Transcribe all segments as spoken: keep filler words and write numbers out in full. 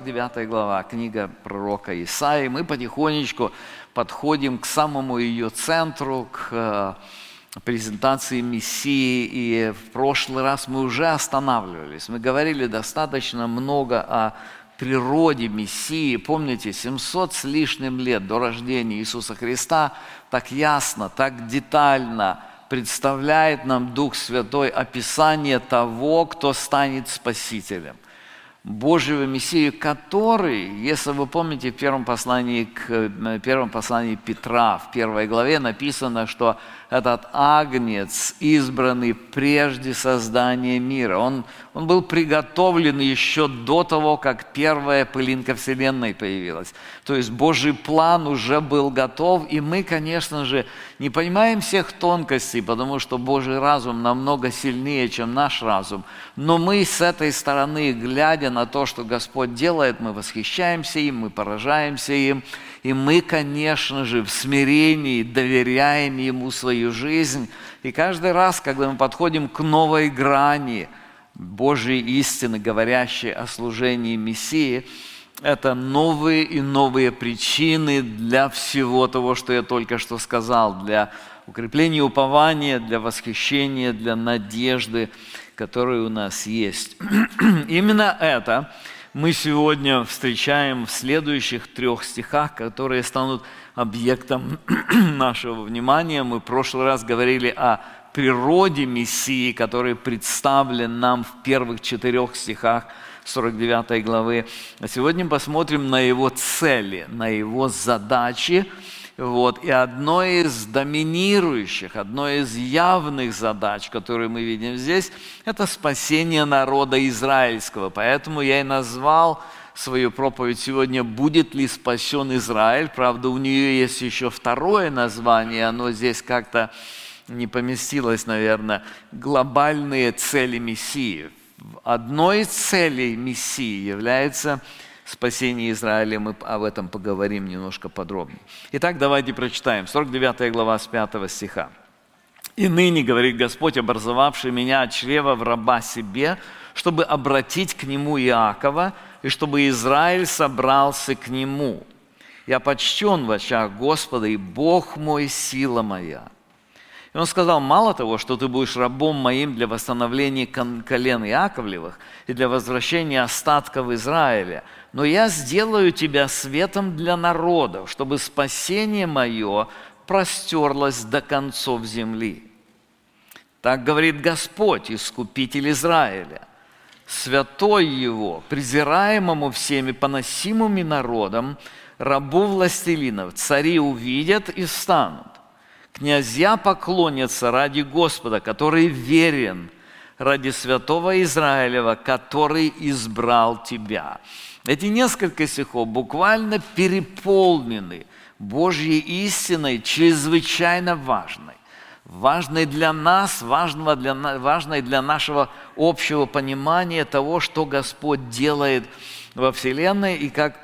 девятая глава, книга пророка Исаии. Мы потихонечку подходим к самому ее центру, к презентации Мессии. И в прошлый раз мы уже останавливались. Мы говорили достаточно много о природе Мессии. Помните, семьсот с лишним лет до рождения Иисуса Христа так ясно, так детально представляет нам Дух Святой описание того, кто станет Спасителем. Божьего Мессию, который, если вы помните, в первом послании, к, первом послании Петра, в первой главе написано, что этот агнец, избранный прежде создания мира, он, он был приготовлен еще до того, как первая пылинка Вселенной появилась. То есть Божий план уже был готов, и мы, конечно же, не понимаем всех тонкостей, потому что Божий разум намного сильнее, чем наш разум. Но мы с этой стороны, глядя на то, что Господь делает, мы восхищаемся им, мы поражаемся им, и мы, конечно же, в смирении доверяем Ему свою жизнь. И каждый раз, когда мы подходим к новой грани Божьей истины, говорящей о служении Мессии, это новые и новые причины для всего того, что я только что сказал, для укрепления упования, для восхищения, для надежды, которая у нас есть. Именно это мы сегодня встречаем в следующих трех стихах, которые станут объектом нашего внимания. Мы в прошлый раз говорили о природе Мессии, который представлен нам в первых четырех стихах сорок девятой главы. А сегодня посмотрим на его цели, на его задачи. Вот. И одной из доминирующих, одной из явных задач, которые мы видим здесь, это спасение народа израильского. Поэтому я и назвал свою проповедь сегодня «Будет ли спасен Израиль?». Правда, у нее есть еще второе название, оно здесь как-то не поместилось, наверное, «Глобальные цели Мессии». Одной из целей Мессии является спасение Израиля. Мы об этом поговорим немножко подробнее. Итак, давайте прочитаем. сорок девятая глава с пятого стиха. «И ныне, говорит Господь, образовавший меня от чрева в раба себе, чтобы обратить к нему Иакова, и чтобы Израиль собрался к нему. Я почтен в очах Господа, и Бог мой, сила моя». И он сказал: мало того, что ты будешь рабом моим для восстановления колен Иаковлевых и для возвращения остатков Израиля, но я сделаю тебя светом для народов, чтобы спасение мое простерлось до концов земли. Так говорит Господь, Искупитель Израиля, святой его, презираемому всеми, поносимыми народом, рабу властелинов, цари увидят и встанут. Князья поклонятся ради Господа, который верен, ради святого Израилева, который избрал тебя. Эти несколько стихов буквально переполнены Божьей истиной, чрезвычайно важной. Важной для нас, важной для, важной для нашего общего понимания того, что Господь делает во Вселенной. И как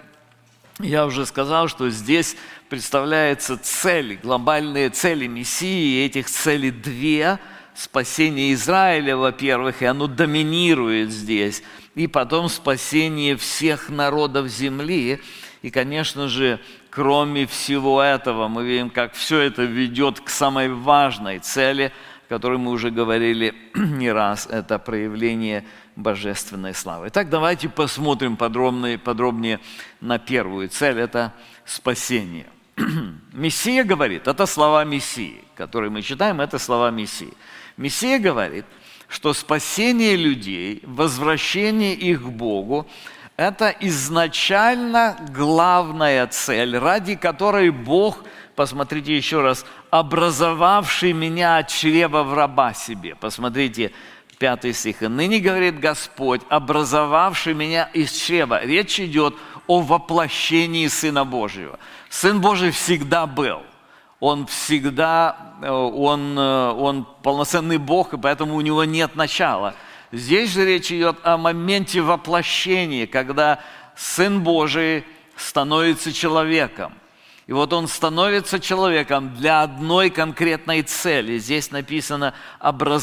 я уже сказал, что здесь представляется цель, глобальные цели Мессии, и этих целей две. Спасение Израиля, во-первых, и оно доминирует здесь. И потом спасение всех народов земли. И, конечно же, кроме всего этого, мы видим, как все это ведет к самой важной цели, о которой мы уже говорили не раз, это проявление божественной славы. Итак, давайте посмотрим подробнее, подробнее на первую цель, это спасение. Мессия говорит, это слова Мессии, которые мы читаем, это слова Мессии. Мессия говорит, что спасение людей, возвращение их к Богу – это изначально главная цель, ради которой Бог, посмотрите еще раз, образовавший меня от чрева в раба себе. Посмотрите, пятый стих. «И ныне, говорит Господь, образовавший меня из чрева». Речь идет о воплощении Сына Божьего. Сын Божий всегда был. Он всегда, он, он полноценный Бог, и поэтому у него нет начала. Здесь же речь идет о моменте воплощения, когда Сын Божий становится человеком. И вот Он становится человеком для одной конкретной цели. Здесь написано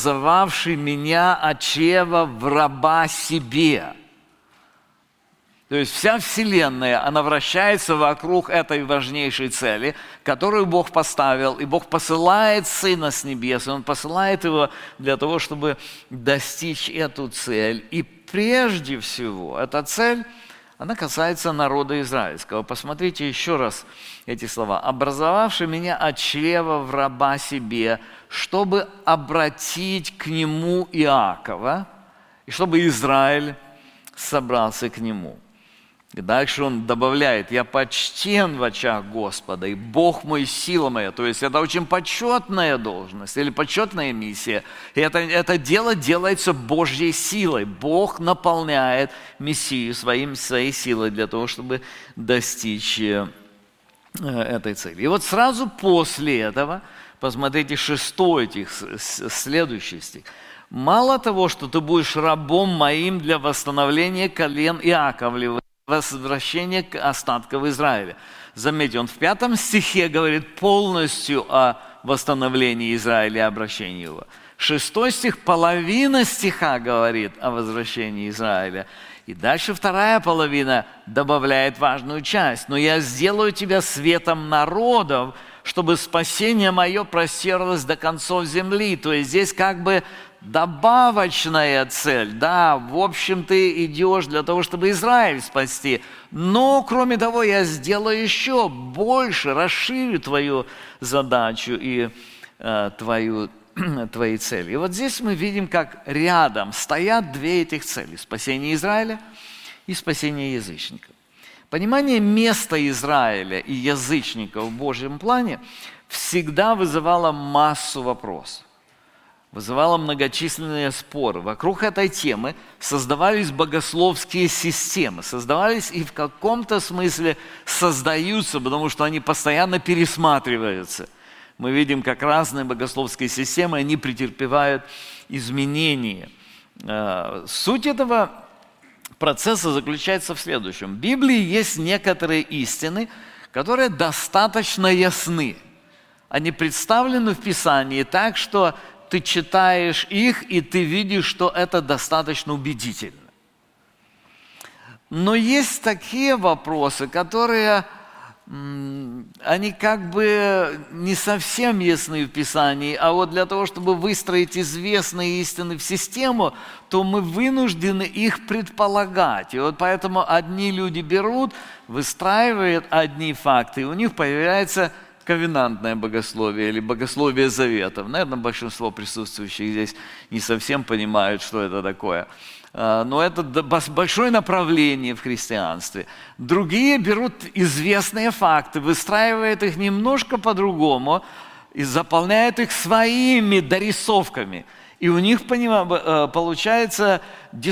«образовавший меня от чрева в раба себе». То есть вся Вселенная, она вращается вокруг этой важнейшей цели, которую Бог поставил, и Бог посылает Сына с небес, и Он посылает Его для того, чтобы достичь эту цель. И прежде всего, эта цель, она касается народа израильского. Посмотрите еще раз эти слова. «Образовавший меня от чрева в раба себе, чтобы обратить к нему Иакова, и чтобы Израиль собрался к нему». И дальше он добавляет: «Я почтен в очах Господа, и Бог мой сила моя». То есть это очень почетная должность или почетная миссия. И это, это дело делается Божьей силой. Бог наполняет Мессию своим, своей силой для того, чтобы достичь этой цели. И вот сразу после этого, посмотрите, шестой стих, следующий стих. «Мало того, что ты будешь рабом моим для восстановления колен Иаковлевых, возвращение к остаткам Израиля». Заметьте, он в пятом стихе говорит полностью о восстановлении Израиля и обращении его. Шестой стих, половина стиха говорит о возвращении Израиля. И дальше вторая половина добавляет важную часть. «Но я сделаю тебя светом народов, чтобы спасение мое простерлось до концов земли». То есть здесь как бы добавочная цель. Да, в общем, ты идешь для того, чтобы Израиль спасти. Но, кроме того, я сделаю еще больше, расширю твою задачу и э, твою, твои цели. И вот здесь мы видим, как рядом стоят две этих цели. Спасение Израиля и спасение язычников. Понимание места Израиля и язычников в Божьем плане всегда вызывало массу вопросов. Вызывало многочисленные споры. Вокруг этой темы создавались богословские системы, создавались и в каком-то смысле создаются, потому что они постоянно пересматриваются. Мы видим, как разные богословские системы, они претерпевают изменения. Суть этого процесса заключается в следующем. В Библии есть некоторые истины, которые достаточно ясны. Они представлены в Писании так, что ты читаешь их, и ты видишь, что это достаточно убедительно. Но есть такие вопросы, которые, они как бы не совсем ясны в Писании, а вот для того, чтобы выстроить известные истины в систему, то мы вынуждены их предполагать. И вот поэтому одни люди берут, выстраивают одни факты, и у них появляется ковенантное богословие или богословие заветов. Наверное, большинство присутствующих здесь не совсем понимают, что это такое. Но это большое направление в христианстве. Другие берут известные факты, выстраивают их немножко по-другому и заполняют их своими дорисовками. И у них получается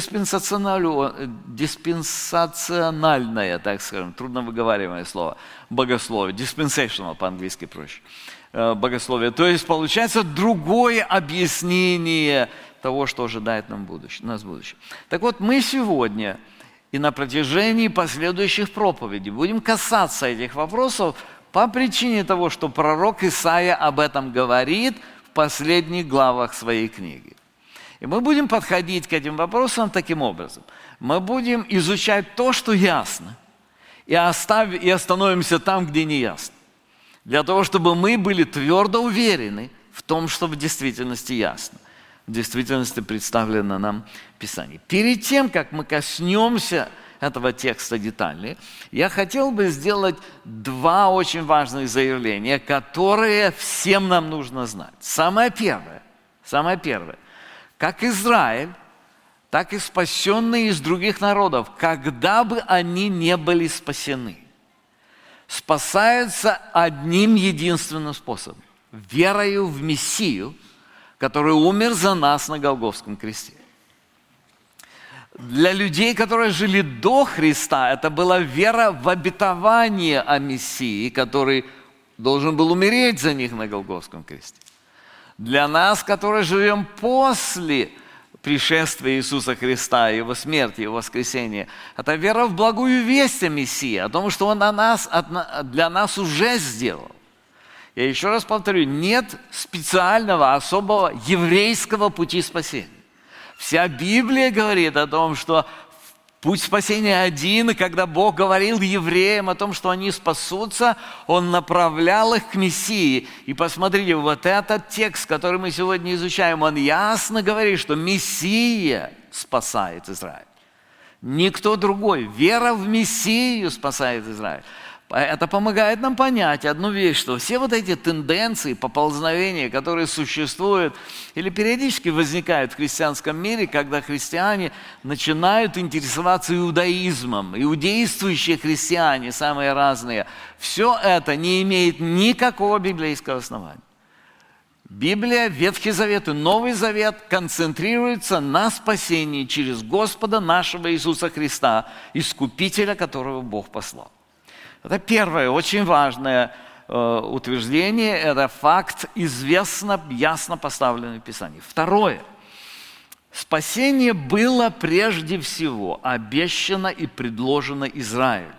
диспенсациональное, так скажем, трудно выговариваемое слово, богословие, dispensational по-английски проще, богословие. То есть получается другое объяснение того, что ожидает нам будущее, нас будущее. Так вот, мы сегодня и на протяжении последующих проповедей будем касаться этих вопросов по причине того, что пророк Исаия об этом говорит в последних главах своей книги. И мы будем подходить к этим вопросам таким образом. Мы будем изучать то, что ясно, и, оставь, и остановимся там, где не ясно. Для того, чтобы мы были твердо уверены в том, что в действительности ясно. В действительности представлено нам Писание. Перед тем, как мы коснемся этого текста детальнее, я хотел бы сделать два очень важных заявления, которые всем нам нужно знать. Самое первое, самое первое, как Израиль, так и спасенные из других народов, когда бы они не были спасены, спасаются одним единственным способом – верою в Мессию, который умер за нас на Голгофском кресте. Для людей, которые жили до Христа, это была вера в обетование о Мессии, который должен был умереть за них на Голгофском кресте. Для нас, которые живем после пришествия Иисуса Христа, Его смерти, Его воскресения, это вера в благую весть о Мессии, о том, что Он о нас, для нас уже сделал. Я еще раз повторю, нет специального, особого еврейского пути спасения. Вся Библия говорит о том, что Путь спасения один, и когда Бог говорил евреям о том, что они спасутся, Он направлял их к Мессии. И посмотрите, вот этот текст, который мы сегодня изучаем, он ясно говорит, что Мессия спасает Израиль. Никто другой. Вера в Мессию спасает Израиль. Это помогает нам понять одну вещь, что все вот эти тенденции, поползновения, которые существуют или периодически возникают в христианском мире, когда христиане начинают интересоваться иудаизмом, иудействующие христиане, самые разные, все это не имеет никакого библейского основания. Библия, Ветхий Завет и Новый Завет концентрируются на спасении через Господа нашего Иисуса Христа, Искупителя, которого Бог послал. Это первое, очень важное э, утверждение, это факт, известно, ясно поставленный в Писании. Второе. Спасение было прежде всего обещано и предложено Израилю.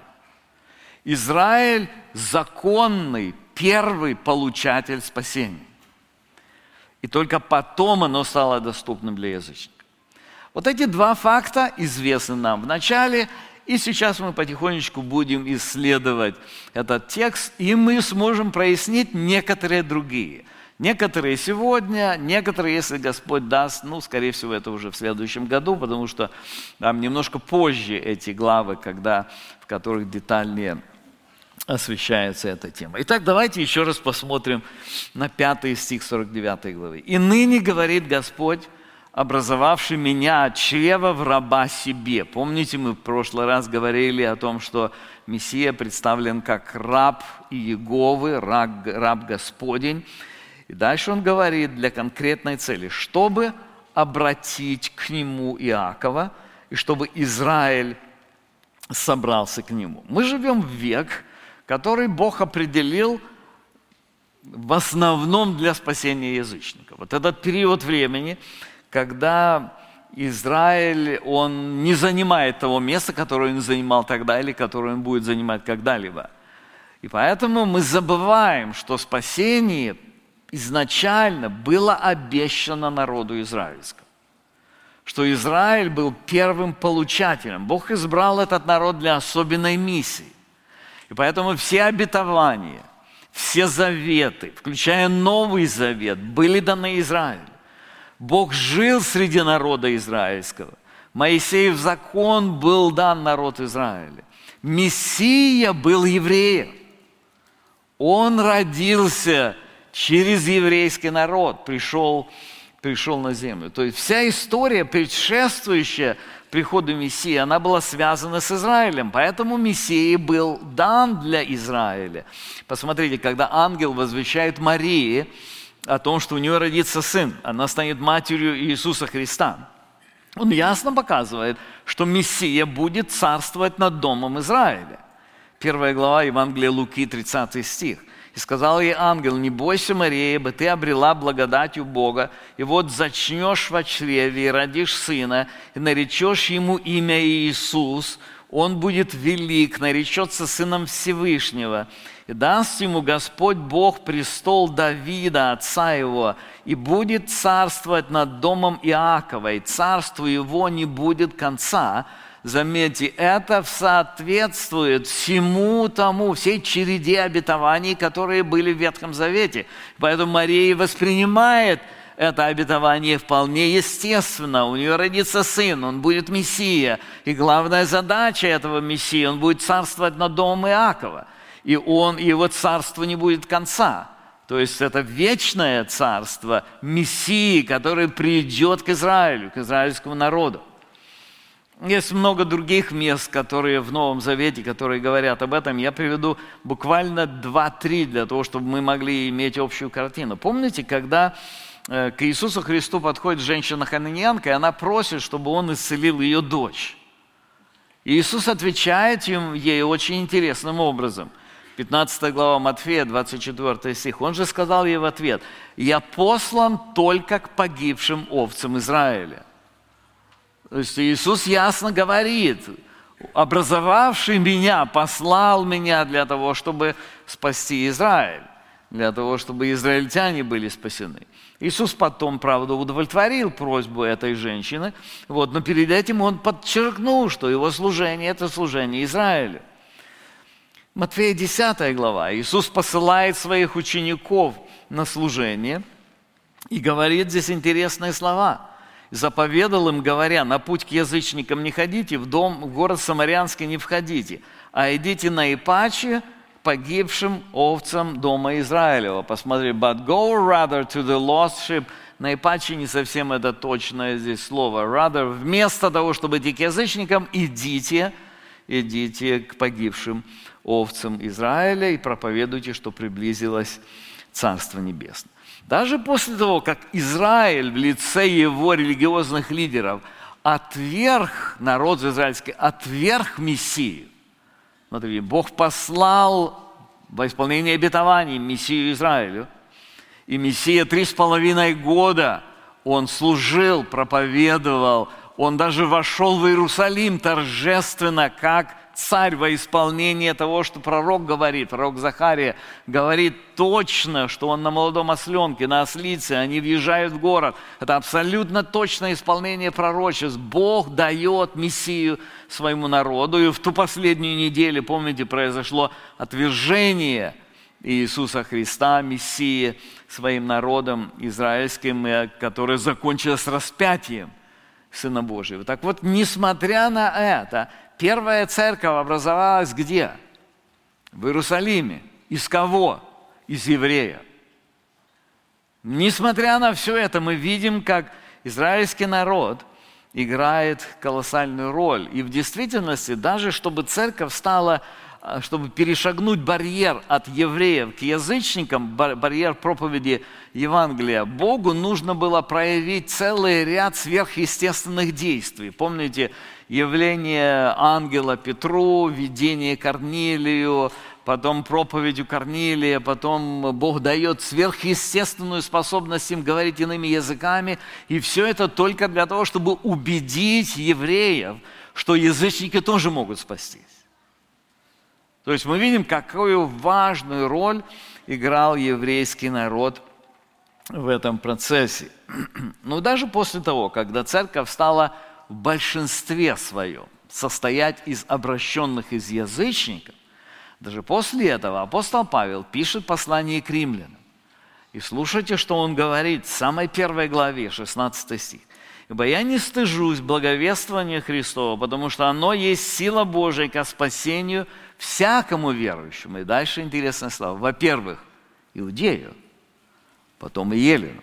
Израиль – законный, первый получатель спасения. И только потом оно стало доступным для язычников. Вот эти два факта известны нам в начале. И сейчас мы потихонечку будем исследовать этот текст, и мы сможем прояснить некоторые другие. Некоторые сегодня, некоторые, если Господь даст, ну, скорее всего, это уже в следующем году, потому что там немножко позже эти главы, когда, в которых детальнее освещается эта тема. Итак, давайте еще раз посмотрим на пятый стих сорок девятой главы. «И ныне, говорит Господь, образовавший меня от чрева в раба себе». Помните, мы в прошлый раз говорили о том, что Мессия представлен как раб Иеговы, раб, раб Господень. И дальше он говорит для конкретной цели, чтобы обратить к нему Иакова, и чтобы Израиль собрался к нему. Мы живем в век, который Бог определил в основном для спасения язычников. Вот этот период времени, когда Израиль, он не занимает того места, которое он занимал тогда или которое он будет занимать когда-либо. И поэтому мы забываем, что спасение изначально было обещано народу израильскому. Что Израиль был первым получателем. Бог избрал этот народ для особенной миссии. И поэтому все обетования, все заветы, включая Новый Завет, были даны Израилю. Бог жил среди народа израильского. Моисеев закон был дан народ Израиля. Мессия был евреем. Он родился через еврейский народ, пришел, пришел на землю. То есть вся история, предшествующая приходу Мессии, она была связана с Израилем. Поэтому Мессия был дан для Израиля. Посмотрите, когда ангел возвещает Марии о том, что у нее родится сын, она станет матерью Иисуса Христа. Он ясно показывает, что Мессия будет царствовать над домом Израиля. Первая глава Евангелия Луки, тридцатый стих. «И сказал ей ангел: не бойся, Мария, ибо ты обрела благодать у Бога, и вот зачнешь во чреве и родишь сына, и наречешь ему имя Иисус, он будет велик, наречется сыном Всевышнего. И даст ему Господь Бог престол Давида, отца его, и будет царствовать над домом Иакова, и царству его не будет конца». Заметьте, это соответствует всему тому, всей череде обетований, которые были в Ветхом Завете. Поэтому Мария воспринимает это обетование вполне естественно. У нее родится сын, он будет Мессия. И главная задача этого Мессии, он будет царствовать над домом Иакова. И он, его царство не будет конца. То есть это вечное царство Мессии, который придет к Израилю, к израильскому народу. Есть много других мест, которые в Новом Завете, которые говорят об этом. Я приведу буквально два-три для того, чтобы мы могли иметь общую картину. Помните, когда к Иисусу Христу подходит женщина-хананеянка, и она просит, чтобы Он исцелил ее дочь. И Иисус отвечает ей очень интересным образом. пятнадцатая глава Матфея, двадцать четвёртый стих. Он же сказал ей в ответ: «Я послан только к погибшим овцам Израиля». То есть Иисус ясно говорит: образовавший меня послал меня для того, чтобы спасти Израиль. для того, чтобы израильтяне были спасены. Иисус потом, правда, удовлетворил просьбу этой женщины, вот, но перед этим Он подчеркнул, что Его служение – это служение Израилю. Матфея десятая глава. Иисус посылает своих учеников на служение и говорит здесь интересные слова. «Заповедал им, говоря, на путь к язычникам не ходите, в дом, в город Самарянский не входите, а идите на Ипаче, погибшим овцам дома Израилева». Посмотри, «but go rather to the lost sheep». На Ипаче не совсем это точное здесь слово. «Rather», вместо того, чтобы идти к язычникам, идите, идите к погибшим овцам Израиля и проповедуйте, что приблизилось Царство Небесное. Даже после того, как Израиль в лице его религиозных лидеров отверг, народ израильский, отверг Мессию. Смотрите, Бог послал во исполнение обетований Мессию Израилю. И Мессия три с половиной года он служил, проповедовал, он даже вошел в Иерусалим торжественно, как царь во исполнение того, что пророк говорит. Пророк Захария говорит точно, что он на молодом осленке, на ослице, они въезжают в город. Это абсолютно точное исполнение пророчеств. Бог дает Мессию своему народу. И в ту последнюю неделю, помните, произошло отвержение Иисуса Христа, Мессии, своим народом израильским, которое закончилось распятием Сына Божьего. Так вот, несмотря на это, первая церковь образовалась где? В Иерусалиме. Из кого? Из евреев. Несмотря на все это, мы видим, как израильский народ играет колоссальную роль. И в действительности, даже чтобы церковь стала, чтобы перешагнуть барьер от евреев к язычникам, барьер проповеди Евангелия, Богу нужно было проявить целый ряд сверхъестественных действий. Помните, явление ангела Петру, видение Корнилию, потом проповедью Корнилия, потом Бог дает сверхъестественную способность им говорить иными языками. И все это только для того, чтобы убедить евреев, что язычники тоже могут спастись. То есть мы видим, какую важную роль играл еврейский народ в этом процессе. Но даже после того, когда церковь стала в большинстве своем состоять из обращенных из язычников, даже после этого апостол Павел пишет послание к римлянам. И слушайте, что он говорит в самой первой главе, шестнадцатый стих. «Ибо я не стыжусь благовествования Христова, потому что оно есть сила Божия ко спасению всякому верующему». И дальше интересное слово. Во-первых, иудею, потом и елену.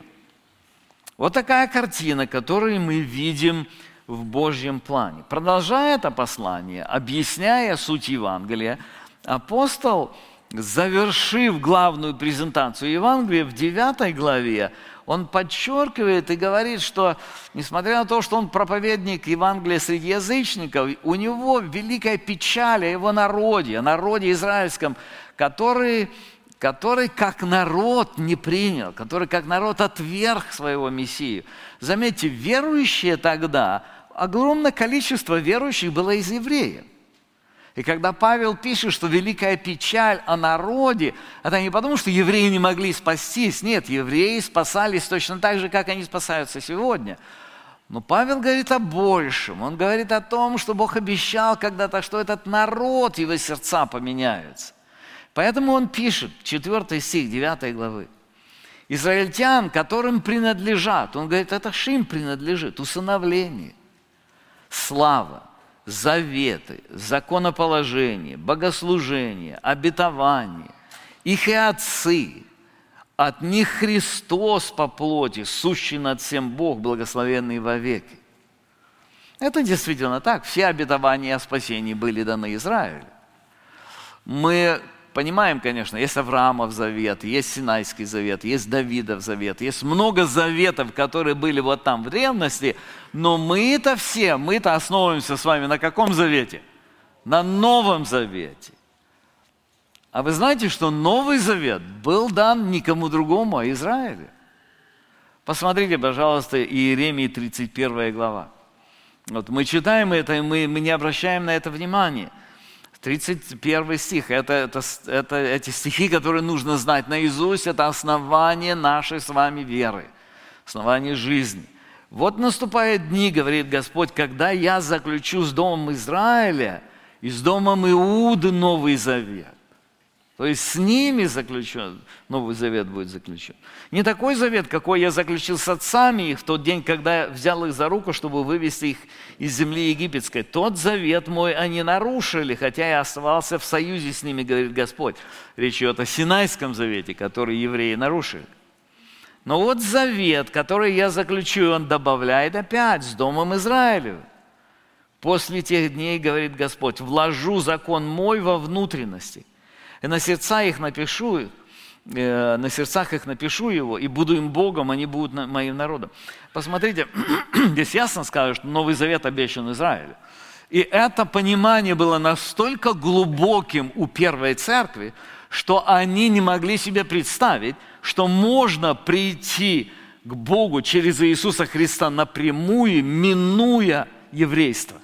Вот такая картина, которую мы видим в Божьем плане. Продолжая это послание, объясняя суть Евангелия, апостол, завершив главную презентацию Евангелия в девятой главе, он подчеркивает и говорит, что, несмотря на то, что он проповедник Евангелия среди язычников, у него великая печаль о его народе, о народе израильском, который, который как народ не принял, который как народ отверг своего Мессию. Заметьте, верующие тогда, огромное количество верующих было из евреев. И когда Павел пишет, что великая печаль о народе, это не потому, что евреи не могли спастись. Нет, евреи спасались точно так же, как они спасаются сегодня. Но Павел говорит о большем. Он говорит о том, что Бог обещал когда-то, что этот народ, его сердца поменяются. Поэтому он пишет, четвёртый стих девятой главы. Израильтян, которым принадлежат, он говорит, это ж им принадлежит, усыновление, слава, заветы, законоположение, богослужение, обетование, их и отцы, от них Христос по плоти, сущий над всем Бог, благословенный вовеки. Это действительно так. Все обетования о спасении были даны Израилю. Мы понимаем, конечно, есть Авраамов завет, есть Синайский завет, есть Давидов завет, есть много заветов, которые были вот там в древности, но мы-то все, мы-то основываемся с вами на каком завете? На Новом Завете. А вы знаете, что Новый Завет был дан никому другому, а Израилю? Посмотрите, пожалуйста, Иеремии тридцать первая глава. Вот мы читаем это, и мы, мы не обращаем на это внимания. тридцать первый стих, это, это, это эти стихи, которые нужно знать наизусть, это основание нашей с вами веры, основание жизни. Вот наступают дни, говорит Господь, когда я заключу с домом Израиля и с домом Иуды Новый Завет. То есть с ними заключен, Новый Завет будет заключен. Не такой завет, какой я заключил с отцами их в тот день, когда я взял их за руку, чтобы вывести их из земли египетской. Тот завет мой они нарушили, хотя я оставался в союзе с ними, говорит Господь. Речь идет о Синайском завете, который евреи нарушили. Но вот завет, который я заключу, он добавляет опять с домом Израилю. После тех дней, говорит Господь, вложу закон мой во внутренности. И на сердца их напишу их, э, на сердцах их напишу его, и буду им Богом, они будут на, моим народом. Посмотрите, здесь ясно сказано, что Новый Завет обещан Израилю. И это понимание было настолько глубоким у первой церкви, что они не могли себе представить, что можно прийти к Богу через Иисуса Христа напрямую, минуя еврейство.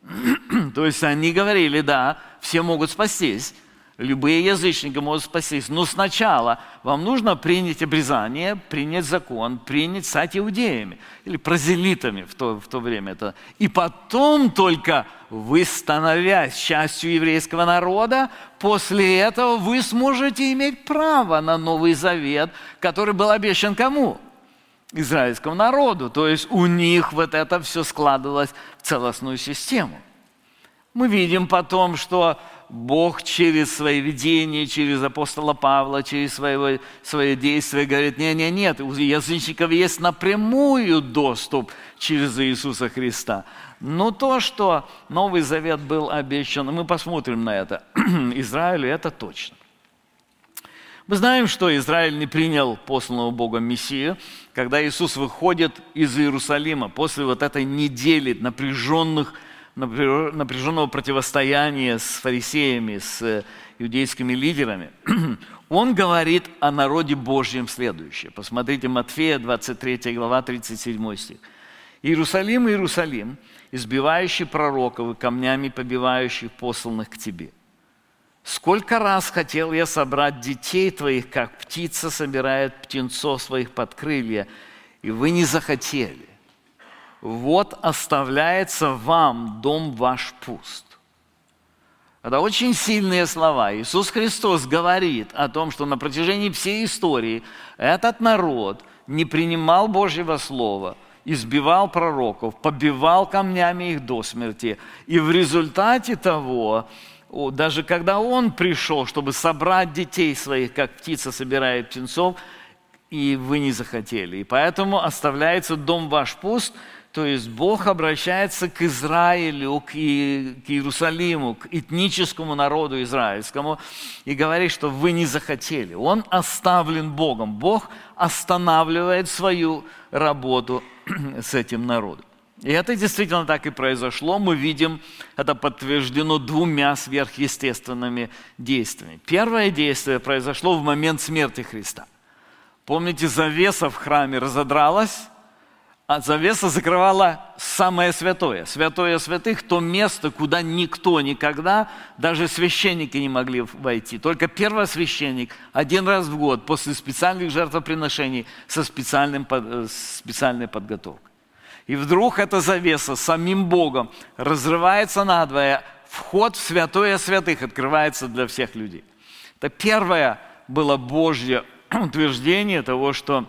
То есть они говорили, да, все могут спастись, любые язычники могут спастись, но сначала вам нужно принять обрезание, принять закон, принять, стать иудеями или прозелитами в то, в то время. Это. И потом только вы, становясь частью еврейского народа, после этого вы сможете иметь право на Новый Завет, который был обещан кому? Израильскому народу. То есть у них вот это все складывалось в целостную систему. Мы видим потом, что Бог через свои видения, через апостола Павла, через своего, свои действия говорит, нет, нет, нет, у язычников есть напрямую доступ через Иисуса Христа. Но то, что Новый Завет был обещан, мы посмотрим на это, Израилю это точно. Мы знаем, что Израиль не принял посланного Богом Мессию, когда Иисус выходит из Иерусалима после вот этой недели напряженных напряженного противостояния с фарисеями, с иудейскими лидерами, он говорит о народе Божьем следующее. Посмотрите, Матфея, двадцать третья глава, тридцать седьмой стих. «Иерусалим, Иерусалим, избивающий пророков и камнями побивающих посланных к тебе. Сколько раз хотел я собрать детей твоих, как птица собирает птенцов своих под крылья, и вы не захотели. Вот оставляется вам дом ваш пуст». Это очень сильные слова. Иисус Христос говорит о том, что на протяжении всей истории этот народ не принимал Божьего Слова, избивал пророков, побивал камнями их до смерти. И в результате того, даже когда Он пришел, чтобы собрать детей своих, как птица собирает птенцов, и вы не захотели. И поэтому оставляется дом ваш пуст. То есть Бог обращается к Израилю, к Иерусалиму, к этническому народу израильскому и говорит, что вы не захотели. Он оставлен Богом. Бог останавливает свою работу с этим народом. И это действительно так и произошло. Мы видим, это подтверждено двумя сверхъестественными действиями. Первое действие произошло в момент смерти Христа. Помните, завеса в храме разодралась, а завеса закрывала самое святое. Святое святых – то место, куда никто никогда, даже священники не могли войти. Только первосвященник один раз в год после специальных жертвоприношений со специальным, специальной подготовкой. И вдруг эта завеса самим Богом разрывается надвое, вход в святое святых открывается для всех людей. Это первое было Божье утверждение того, что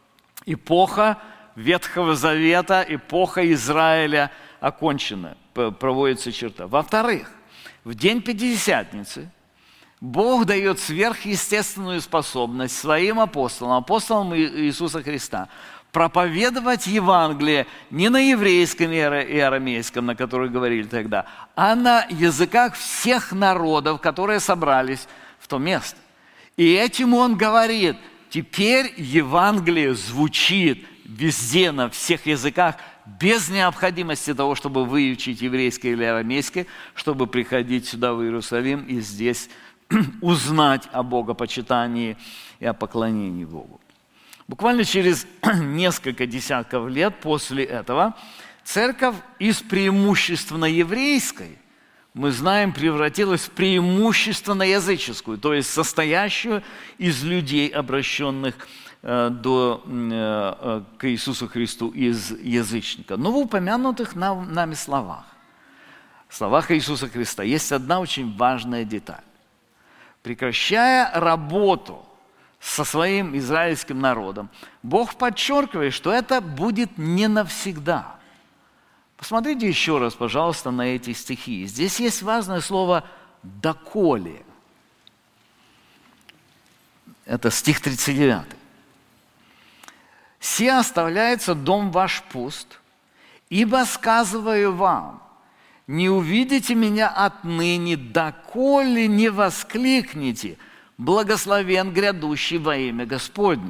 эпоха Ветхого Завета, эпоха Израиля окончена, проводится черта. Во-вторых, в день Пятидесятницы Бог дает сверхъестественную способность своим апостолам, апостолам Иисуса Христа, проповедовать Евангелие не на еврейском и арамейском, на которых говорили тогда, а на языках всех народов, которые собрались в то место. И этим он говорит, теперь Евангелие звучит везде, на всех языках, без необходимости того, чтобы выучить еврейский или арамейский, чтобы приходить сюда, в Иерусалим, и здесь узнать о богопочитании и о поклонении Богу. Буквально через несколько десятков лет после этого церковь из преимущественно еврейской мы знаем, превратилась в преимущественно языческую, то есть состоящую из людей, обращенных э, до, э, к Иисусу Христу из язычника. Но в упомянутых нам, нами словах, в словах Иисуса Христа есть одна очень важная деталь. Прекращая работу со своим израильским народом, Бог подчеркивает, что это будет не навсегда. Посмотрите еще раз, пожалуйста, на эти стихи. Здесь есть важное слово «доколе». Это стих тридцать девятый. «Се оставляется дом ваш пуст, ибо сказываю вам, не увидите меня отныне, доколе не воскликнете, благословен грядущий во имя Господне».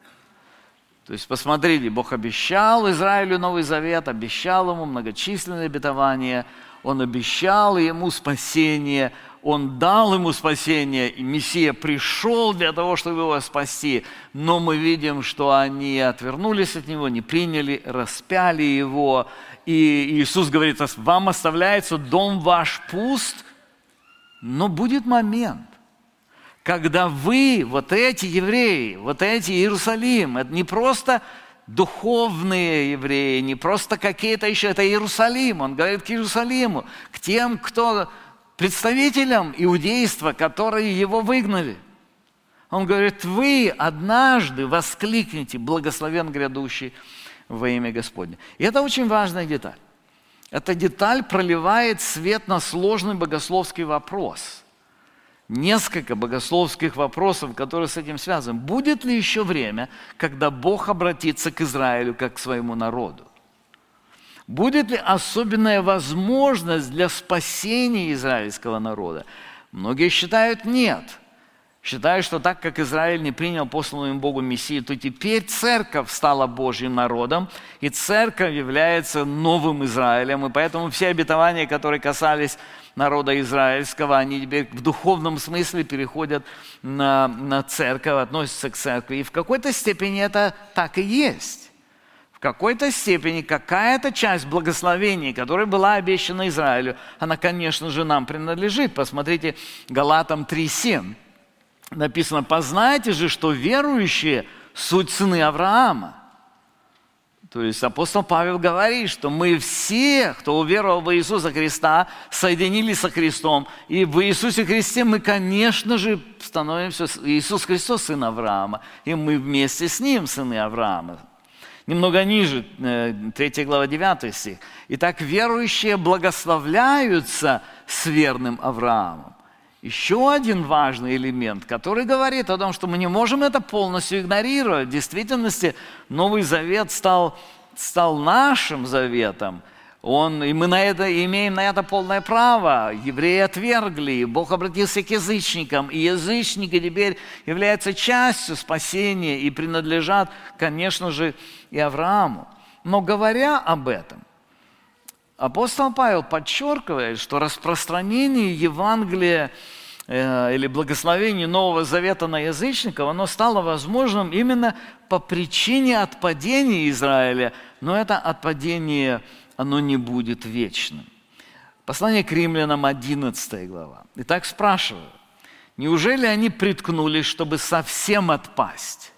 То есть, посмотрите, Бог обещал Израилю Новый Завет, обещал ему многочисленные обетования, Он обещал ему спасение, Он дал ему спасение, и Мессия пришел для того, чтобы его спасти, но мы видим, что они отвернулись от него, не приняли, распяли его, и Иисус говорит: вам оставляется дом ваш пуст, но будет момент, когда вы, вот эти евреи, вот эти Иерусалим, это не просто духовные евреи, не просто какие-то еще, это Иерусалим. Он говорит к Иерусалиму, к тем, кто представителям иудейства, которые его выгнали. Он говорит: вы однажды воскликнете: благословен грядущий во имя Господне. И это очень важная деталь. Эта деталь проливает свет на сложный богословский вопрос. Несколько богословских вопросов, которые с этим связаны. Будет ли еще время, когда Бог обратится к Израилю как к своему народу? Будет ли особенная возможность для спасения израильского народа? Многие считают нет. Считают, что так как Израиль не принял посланную им Богу Мессию, то теперь церковь стала Божьим народом, и церковь является новым Израилем, и поэтому все обетования, которые касались народа израильского, они теперь в духовном смысле переходят на, на церковь, относятся к церкви. И в какой-то степени это так и есть. В какой-то степени какая-то часть благословений, которая была обещана Израилю, она, конечно же, нам принадлежит. Посмотрите, Галатам три семь. Написано: познайте же, что верующие – суть сыны Авраама. То есть апостол Павел говорит, что мы все, кто уверовал в Иисуса Христа, соединились со Христом. И в Иисусе Христе мы, конечно же, становимся, Иисус Христос сын Авраама, и мы вместе с Ним сыны Авраама. Немного ниже, третья глава, девятый стих. «Итак, верующие благословляются с верным Авраамом». Еще один важный элемент, который говорит о том, что мы не можем это полностью игнорировать. В действительности Новый Завет стал, стал нашим заветом. Он, и мы на это, имеем на это полное право. Евреи отвергли, Бог обратился к язычникам, и язычники теперь являются частью спасения и принадлежат, конечно же, и Аврааму. Но говоря об этом, апостол Павел подчеркивает, что распространение Евангелия э, или благословение Нового Завета на язычников, оно стало возможным именно по причине отпадения Израиля, но это отпадение, оно не будет вечным. Послание к Римлянам, одиннадцатая глава. Итак, спрашиваю, неужели они приткнулись, чтобы совсем отпасть?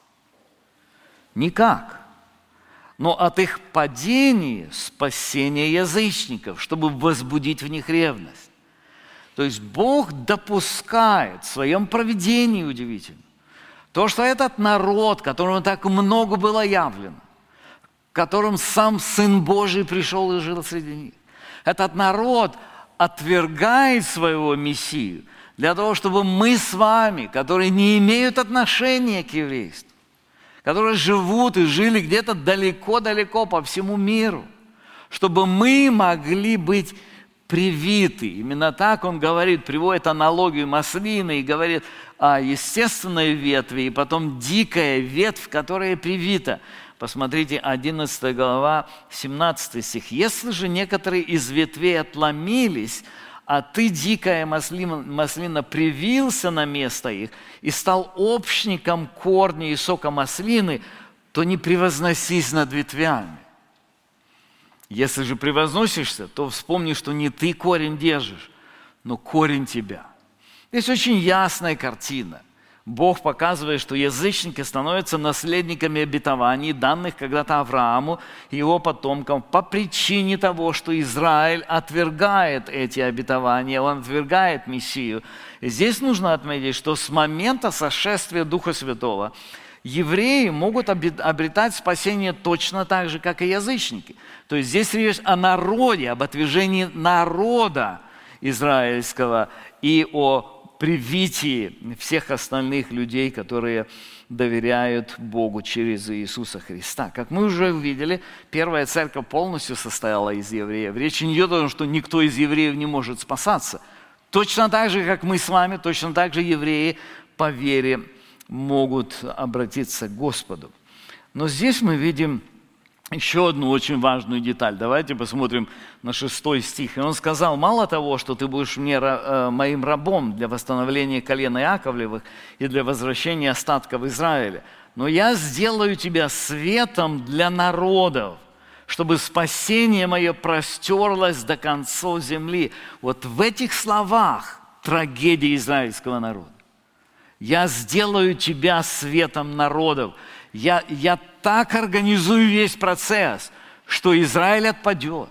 Никак. Но от их падения спасение язычников, чтобы возбудить в них ревность. То есть Бог допускает в своем провидении удивительно то, что этот народ, которому так много было явлено, которым сам Сын Божий пришел и жил среди них, этот народ отвергает своего Мессию для того, чтобы мы с вами, которые не имеют отношения к еврейству, которые живут и жили где-то далеко-далеко по всему миру, чтобы мы могли быть привиты. Именно так он говорит, приводит аналогию маслины и говорит о естественной ветви, и потом дикая ветвь, которая привита. Посмотрите, одиннадцатая глава, семнадцатый стих. «Если же некоторые из ветвей отломились, а ты, дикая маслина, маслина, привился на место их и стал общником корня и сока маслины, то не превозносись над ветвями. Если же превозносишься, то вспомни, что не ты корень держишь, но корень тебя. Здесь очень ясная картина. Бог показывает, что язычники становятся наследниками обетований, данных когда-то Аврааму и его потомкам, по причине того, что Израиль отвергает эти обетования, он отвергает Мессию. И здесь нужно отметить, что с момента сошествия Духа Святого евреи могут обретать спасение точно так же, как и язычники. То есть здесь речь о народе, об отвержении народа израильского и о привитии всех остальных людей, которые доверяют Богу через Иисуса Христа. Как мы уже увидели, первая церковь полностью состояла из евреев. Речь не идет о том, что никто из евреев не может спасаться. Точно так же, как мы с вами, точно так же евреи по вере могут обратиться к Господу. Но здесь мы видим еще одну очень важную деталь. Давайте посмотрим на шестой стих. «И он сказал, мало того, что ты будешь мне, моим рабом для восстановления колена Иаковлевых и для возвращения остатков Израиля, но я сделаю тебя светом для народов, чтобы спасение мое простерлось до концов земли». Вот в этих словах трагедия израильского народа. «Я сделаю тебя светом народов». Я, я так организую весь процесс, что Израиль отпадет.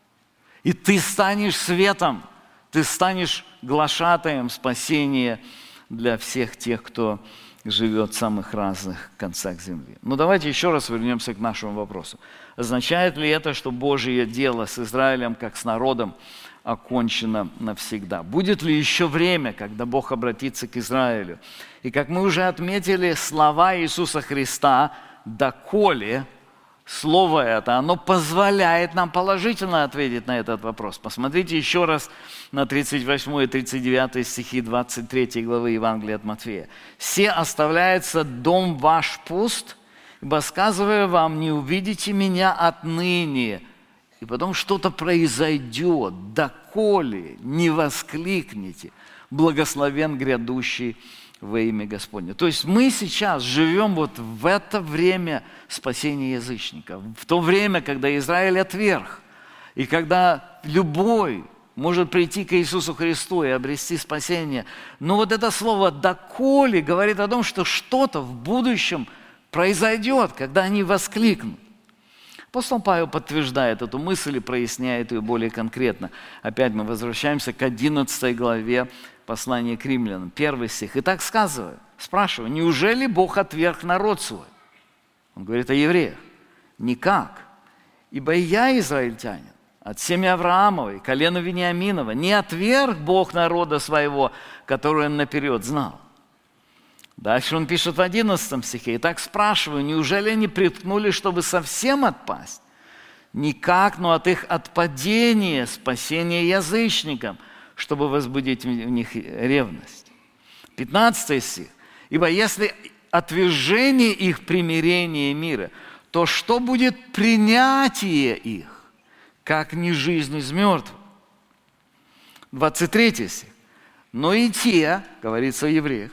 И ты станешь светом, ты станешь глашатаем спасения для всех тех, кто живет в самых разных концах земли. Но давайте еще раз вернемся к нашему вопросу. Означает ли это, что Божье дело с Израилем, как с народом, окончено навсегда? Будет ли еще время, когда Бог обратится к Израилю? И как мы уже отметили, слова Иисуса Христа «доколе», слово это, оно позволяет нам положительно ответить на этот вопрос. Посмотрите еще раз на тридцать восьмой и тридцать девятый стихи двадцать третьей главы Евангелия от Матфея. «Се оставляется дом ваш пуст, ибо, сказывая вам, не увидите меня отныне». И потом что-то произойдет, доколе не воскликните, благословен грядущий во имя Господне. То есть мы сейчас живем вот в это время спасения язычников, в то время, когда Израиль отверг, и когда любой может прийти к Иисусу Христу и обрести спасение. Но вот это слово «доколе» говорит о том, что что-то в будущем произойдет, когда они воскликнут. Апостол Павел подтверждает эту мысль и проясняет ее более конкретно. Опять мы возвращаемся к одиннадцатой главе послания к римлянам, первый стих. «Итак, сказываю, спрашиваю, неужели Бог отверг народ свой?» Он говорит о евреях. «Никак, ибо и я израильтянин, от семьи Авраамовой, колена Вениаминова, не отверг Бог народа своего, который он наперед знал». Дальше он пишет в одиннадцатом стихе. «Итак, спрашиваю, неужели они приткнули, чтобы совсем отпасть? Никак, но от их отпадения спасение язычникам, чтобы возбудить в них ревность». пятнадцатый стих. «Ибо если отвержение их примирение мира, то что будет принятие их, как не жизнь из мертвых?» двадцать третий стих. «Но и те, говорится о евреях,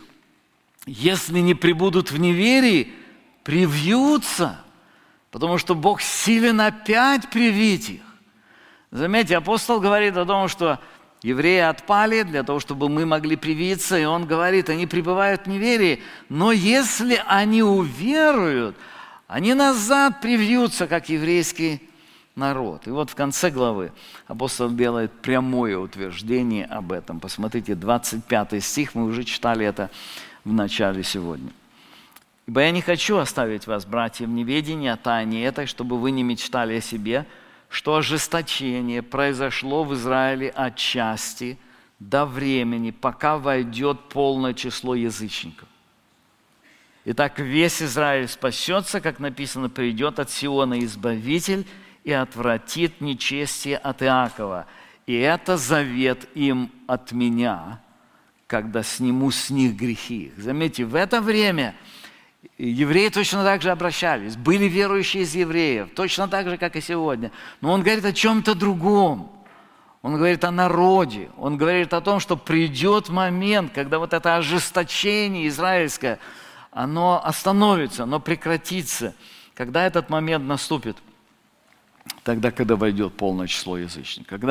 если не пребудут в неверии, привьются, потому что Бог силен опять привить их». Заметьте, апостол говорит о том, что евреи отпали для того, чтобы мы могли привиться, и он говорит, они пребывают в неверии, но если они уверуют, они назад привьются, как еврейский народ. И вот в конце главы апостол делает прямое утверждение об этом. Посмотрите, двадцать пятый стих, мы уже читали это в начале сегодня. «Ибо я не хочу оставить вас, братья, в неведении о тайне этой, чтобы вы не мечтали о себе, что ожесточение произошло в Израиле отчасти до времени, пока войдет полное число язычников. Итак, весь Израиль спасется, как написано, придет от Сиона Избавитель и отвратит нечестие от Иакова. И это завет им от меня, когда сниму с них грехи их». Заметьте, в это время евреи точно так же обращались. Были верующие из евреев, точно так же, как и сегодня. Но он говорит о чем-то другом. Он говорит о народе. Он говорит о том, что придет момент, когда вот это ожесточение израильское, оно остановится, оно прекратится. Когда этот момент наступит? Тогда, когда войдет полное число язычников. Когда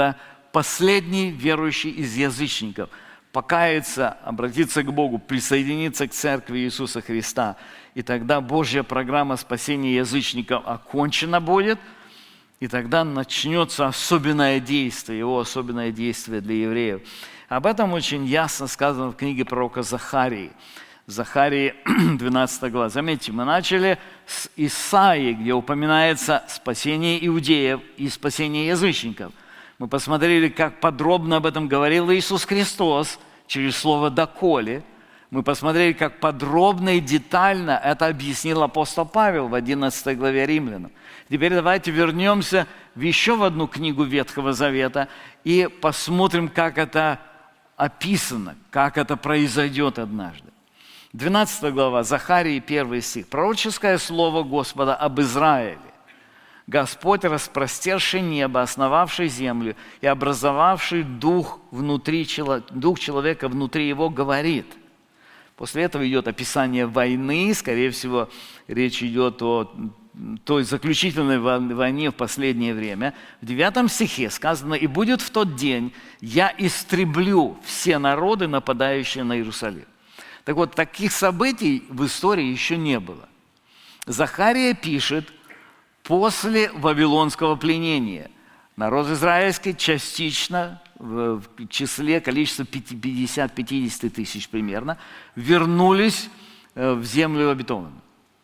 последний верующий из язычников покаяться, обратиться к Богу, присоединиться к церкви Иисуса Христа. И тогда Божья программа спасения язычников окончена будет, и тогда начнется особенное действие, его особенное действие для евреев. Об этом очень ясно сказано в книге пророка Захарии. Захарии двенадцатая глава. Заметьте, мы начали с Исаии, где упоминается спасение иудеев и спасение язычников. Мы посмотрели, как подробно об этом говорил Иисус Христос через слово «доколе». Мы посмотрели, как подробно и детально это объяснил апостол Павел в одиннадцатой главе Римлянам. Теперь давайте вернемся в еще в одну книгу Ветхого Завета и посмотрим, как это описано, как это произойдет однажды. двенадцатая глава, Захарии, первый стих. «Пророческое слово Господа об Израиле. Господь, распростерший небо, основавший землю и образовавший дух, внутри, дух человека внутри его, говорит». После этого идет описание войны, скорее всего, речь идет о той заключительной войне в последнее время. В девятом стихе сказано: «И будет в тот день, я истреблю все народы, нападающие на Иерусалим». Так вот, таких событий в истории еще не было. Захария пишет после вавилонского пленения. Народ израильский частично, в числе, количество пятьдесят-пятьдесят тысяч примерно, вернулись в землю обетованную.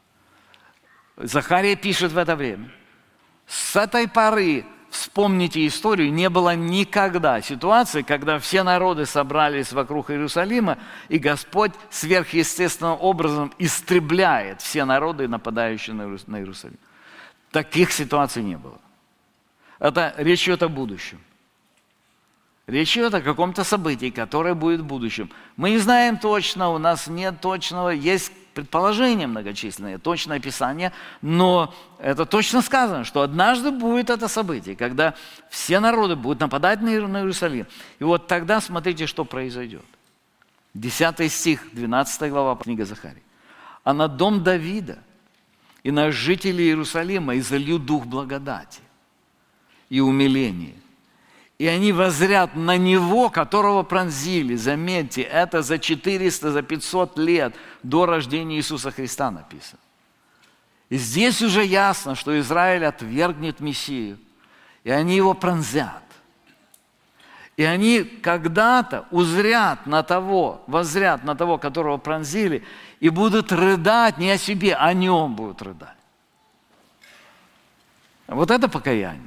Захария пишет в это время: с этой поры, вспомните историю, не было никогда ситуации, когда все народы собрались вокруг Иерусалима, и Господь сверхъестественным образом истребляет все народы, нападающие на Иерусалим. Таких ситуаций не было. Это речь идет о будущем. Речь идет о каком-то событии, которое будет в будущем. Мы не знаем точно, у нас нет точного, есть предположения многочисленные, точное описание, но это точно сказано, что однажды будет это событие, когда все народы будут нападать на Иерусалим. И вот тогда смотрите, что произойдет. Десятый стих, двенадцатая глава, книга Захарии. «А на дом Давида и на жителей Иерусалима изолью дух благодати и умиления. И они воззрят на Него, которого пронзили». Заметьте, это за четыреста, за пятьсот лет до рождения Иисуса Христа написано. И здесь уже ясно, что Израиль отвергнет Мессию, и они Его пронзят. И они когда-то узрят на того, воззрят на того, которого пронзили, и будут рыдать не о себе, о Нем будут рыдать. Вот это покаяние.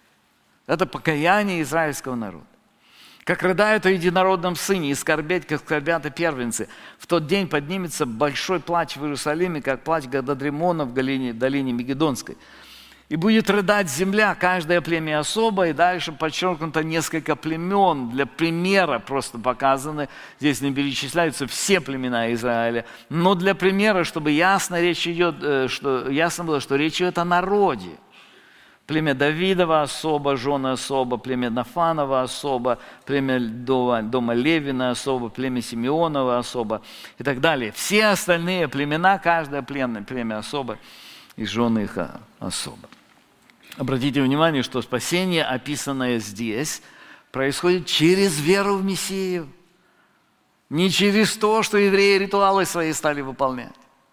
Это покаяние израильского народа. Как рыдают о единородном сыне, и скорбеть, как скорбят о первенце. В тот день поднимется большой плач в Иерусалиме, как плач Гададримона в долине, долине Мегидонской. И будет рыдать земля, каждое племя особо, и дальше подчеркнуто несколько племен, для примера просто показаны. Здесь не перечисляются все племена Израиля, но для примера, чтобы ясно, речь идет, что, ясно было, что речь идет о народе. Племя Давидова особо, жены особо, племя Нафанова особо, племя дома, дома Левина особо, племя Симеонова особо и так далее. Все остальные племена, каждое племя, племя особо, и жены их особо. Обратите внимание, что спасение, описанное здесь, происходит через веру в Мессию. Не через то, что евреи ритуалы свои стали выполнять.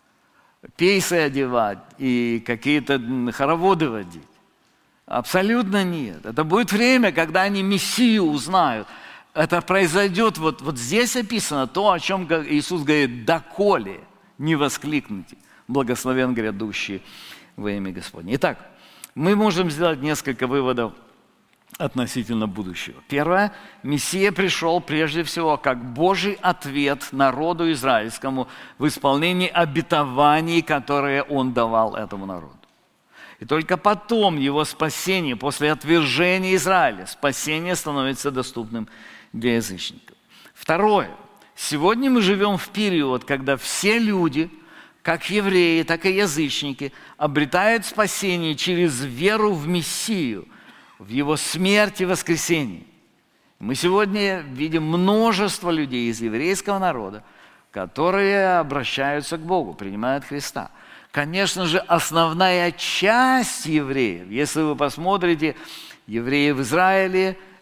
Пейсы одевать и какие-то хороводы водить. Абсолютно нет. Это будет время, когда они Мессию узнают. Это произойдет, вот, вот здесь описано то, о чем Иисус говорит: «Доколе не воскликните, благословен грядущий во имя Господне». Итак, мы можем сделать несколько выводов относительно будущего. Первое. Мессия пришел прежде всего как Божий ответ народу израильскому в исполнении обетований, которые Он давал этому народу. И только потом его спасение, после отвержения Израиля, спасение становится доступным для язычников. Второе. Сегодня мы живем в период, когда все люди, как евреи, так и язычники, обретают спасение через веру в Мессию, в Его смерть и воскресение. Мы сегодня видим множество людей из еврейского народа, которые обращаются к Богу, принимают Христа. Конечно же, основная часть евреев, если вы посмотрите, евреи в Израиле,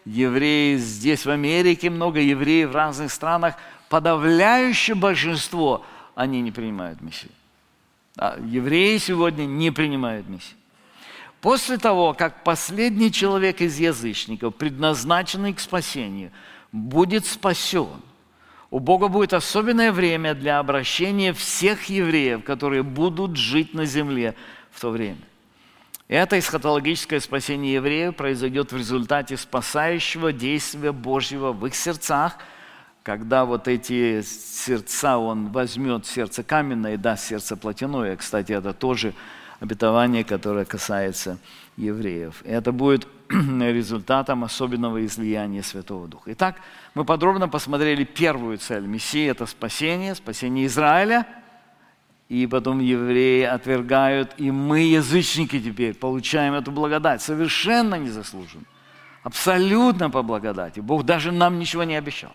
евреи здесь в Америке, много евреев в разных странах, подавляющее большинство, они не принимают Мессию. А евреи сегодня не принимают Мессию. После того, как последний человек из язычников, предназначенный к спасению, будет спасен, у Бога будет особенное время для обращения всех евреев, которые будут жить на земле в то время. Это эсхатологическое спасение евреев произойдет в результате спасающего действия Божьего в их сердцах, когда вот эти сердца Он возьмет сердце каменное и даст сердце плотяное. Кстати, это тоже обетование, которое касается евреев. И это будет результатом особенного излияния Святого Духа. Итак, мы подробно посмотрели первую цель Мессии – это спасение, спасение Израиля. И потом евреи отвергают, и мы, язычники, теперь получаем эту благодать совершенно незаслуженно, абсолютно по благодати. Бог даже нам ничего не обещал.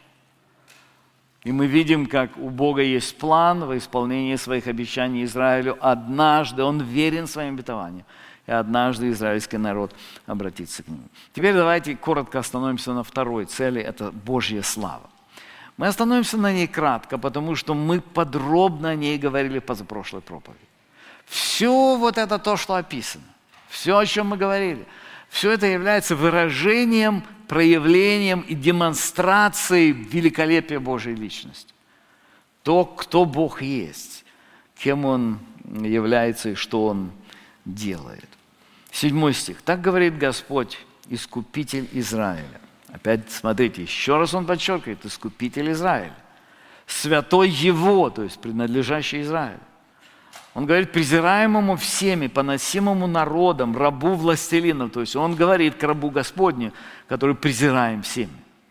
И мы видим, как у Бога есть план во исполнении своих обещаний Израилю. Однажды Он верен своим обетованиям, и однажды израильский народ обратится к Нему. Теперь давайте коротко остановимся на второй цели – это Божья слава. Мы остановимся на ней кратко, потому что мы подробно о ней говорили в позапрошлой проповеди. Все вот это то, что описано, все, о чем мы говорили, все это является выражением, проявлением и демонстрацией великолепия Божьей личности. То, кто Бог есть, кем Он является и что Он делает. Седьмой стих. «Так говорит Господь, Искупитель Израиля». Опять смотрите, еще раз Он подчеркивает, Искупитель Израиля. Святой Его, то есть принадлежащий Израилю. Он говорит презираемому всеми, поносимому народом, рабу властелинов. То есть Он говорит к рабу Господню, который презираем всеми.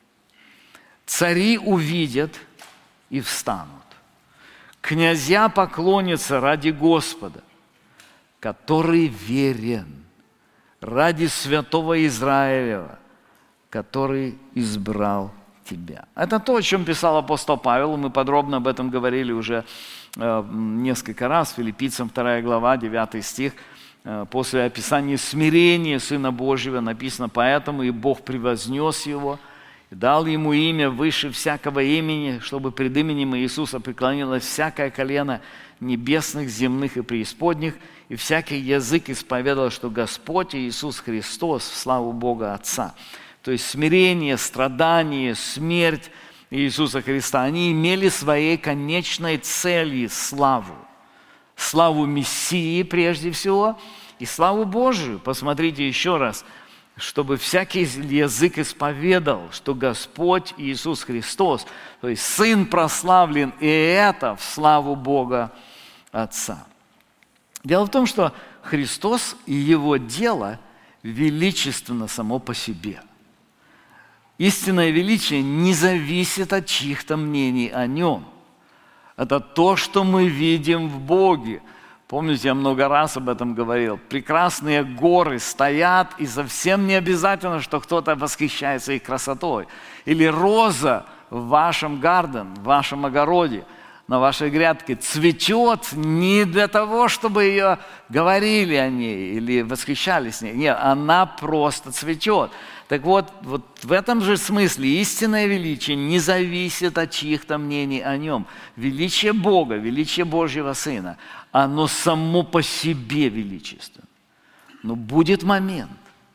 Цари увидят и встанут. Князья поклонятся ради Господа, который верен, ради святого Израилева, который избрал тебя. Это то, о чем писал апостол Павел. Мы подробно об этом говорили уже э, несколько раз. Филиппийцам вторая глава, девятый стих. Э, после описания смирения Сына Божьего написано: «Поэтому и Бог превознес Его, и дал Ему имя выше всякого имени, чтобы пред именем Иисуса преклонилось всякое колено небесных, земных и преисподних, и всякий язык исповедал, что Господь Иисус Христос в славу Бога Отца». То есть смирение, страдание, смерть Иисуса Христа, они имели своей конечной целью славу. Славу Мессии прежде всего и славу Божию. Посмотрите еще раз, чтобы всякий язык исповедал, что Господь Иисус Христос, то есть Сын прославлен, и это в славу Бога Отца. Дело в том, что Христос и Его дело величественно само по себе. Истинное величие не зависит от чьих-то мнений о Нем. Это то, что мы видим в Боге. Помните, я много раз об этом говорил. Прекрасные горы стоят, и совсем не обязательно, что кто-то восхищается их красотой. Или роза в вашем гарден, в вашем огороде, на вашей грядке цветет не для того, чтобы ее говорили о ней или восхищались ней. Нет, она просто цветет. Так вот, вот в этом же смысле истинное величие не зависит от чьих-то мнений о нем. Величие Бога, величие Божьего Сына, оно само по себе величественно. Но будет момент,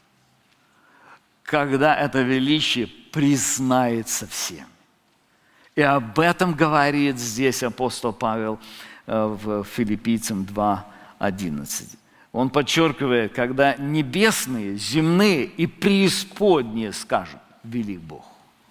когда это величие признается всем. И об этом говорит здесь апостол Павел в Филиппийцам два одиннадцать. Он подчеркивает, когда небесные, земные и преисподние скажут: велик Бог.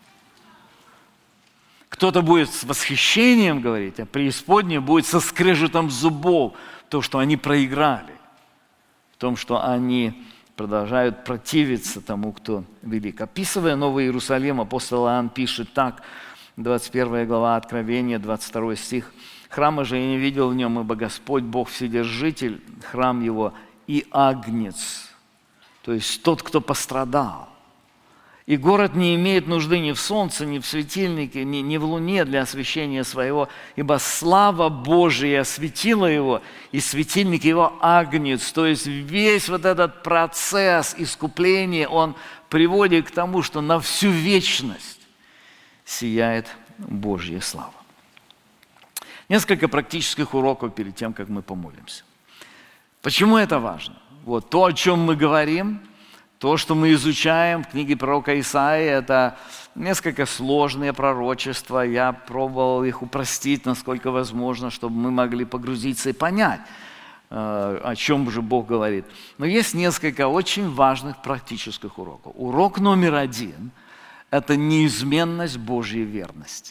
Кто-то будет с восхищением говорить, а преисподнее будет со скрежетом зубов, то, что они проиграли, в том, что они продолжают противиться тому, кто велик. Описывая Новый Иерусалим, апостол Иоанн пишет так, двадцать первая глава Откровения, двадцать второй стих. «Храма же я не видел в нем, ибо Господь, Бог Вседержитель, храм его и Агнец». То есть тот, кто пострадал. И город не имеет нужды ни в солнце, ни в светильнике, ни, ни в луне для освещения своего, ибо слава Божия осветила его, и светильник его агнец». То есть весь вот этот процесс искупления, он приводит к тому, что на всю вечность сияет Божья слава. Несколько практических уроков перед тем, как мы помолимся. Почему это важно? Вот то, о чем мы говорим, то, что мы изучаем в книге пророка Исаии, это несколько сложные пророчества. Я пробовал их упростить, насколько возможно, чтобы мы могли погрузиться и понять, о чем же Бог говорит. Но есть несколько очень важных практических уроков. Урок номер один – это неизменность Божьей верности.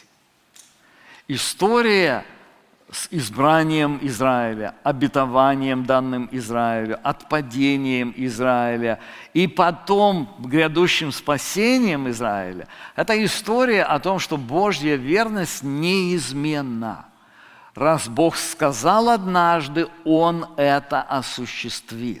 История с избранием Израиля, обетованием данным Израилю, отпадением Израиля и потом грядущим спасением Израиля – это история о том, что Божья верность неизменна. Раз Бог сказал однажды, Он это осуществит.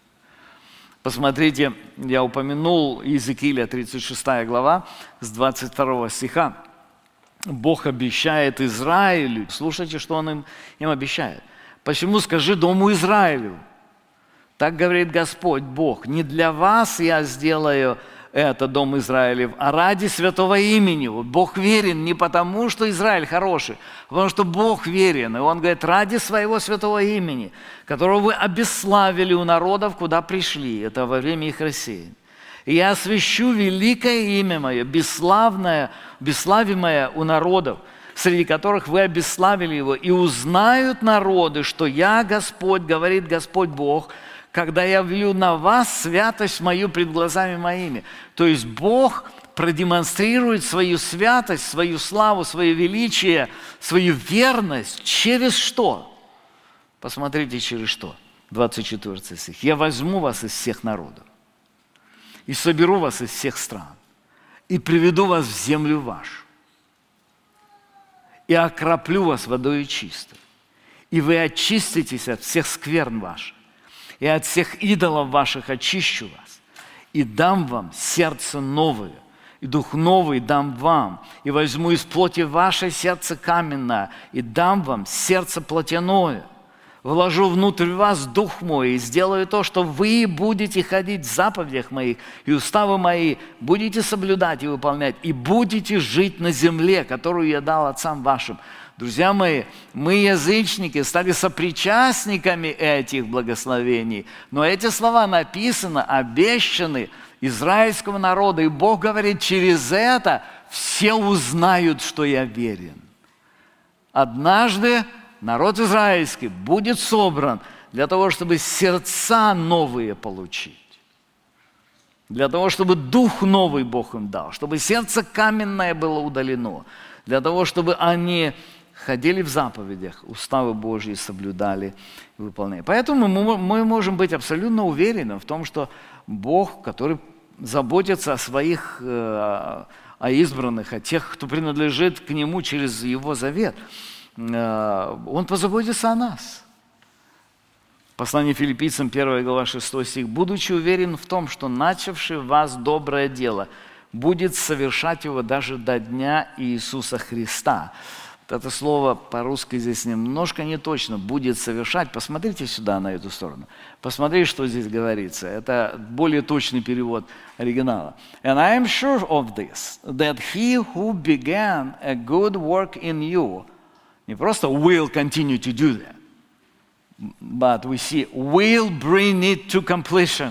Посмотрите, я упомянул Иезекииля, тридцать шестая глава, с двадцать второго стиха. Бог обещает Израилю. Слушайте, что Он им, им обещает. «Почему, скажи дому Израилю, так говорит Господь Бог, не для вас я сделаю это, дом Израилев, а ради святого имени». Вот Бог верен не потому, что Израиль хороший, а потому что Бог верен. И Он говорит, ради своего святого имени, которого вы обесславили у народов, куда пришли. Это во время их рассеяния. «И я освящу великое имя мое, бесславное, бесславимое у народов, среди которых вы обесславили его, и узнают народы, что я Господь, говорит Господь Бог, когда я явлю на вас святость мою пред глазами моими». То есть Бог продемонстрирует свою святость, свою славу, свое величие, свою верность через что? Посмотрите, через что. двадцать четвёртый стих. «Я возьму вас из всех народов, и соберу вас из всех стран, и приведу вас в землю вашу, и окроплю вас водой чистой, и вы очиститесь от всех скверн ваших, и от всех идолов ваших очищу вас, и дам вам сердце новое, и дух новый дам вам, и возьму из плоти ваше сердце каменное, и дам вам сердце плотяное. Вложу внутрь вас дух мой и сделаю то, что вы будете ходить в заповедях моих, и уставы мои будете соблюдать и выполнять, и будете жить на земле, которую я дал отцам вашим». Друзья мои, мы, язычники, стали сопричастниками этих благословений, но эти слова написаны, обещаны израильскому народу, и Бог говорит, через это все узнают, что я верен. Однажды народ израильский будет собран для того, чтобы сердца новые получить. Для того, чтобы дух новый Бог им дал. Чтобы сердце каменное было удалено. Для того, чтобы они ходили в заповедях, уставы Божьи соблюдали и выполняли. Поэтому мы, мы можем быть абсолютно уверены в том, что Бог, который заботится о своих, о избранных, о тех, кто принадлежит к Нему через Его завет, Он позаботится о нас. Послание Филиппийцам, первая глава, шестой стих. «Будучи уверен в том, что начавший в вас доброе дело будет совершать его даже до дня Иисуса Христа». Вот это слово по-русски здесь немножко не точно. «Будет совершать». Посмотрите сюда, на эту сторону. Посмотрите, что здесь говорится. Это более точный перевод оригинала. «And I am sure of this, that he who began a good work in you», не просто will continue to do that, but we see will bring it to completion.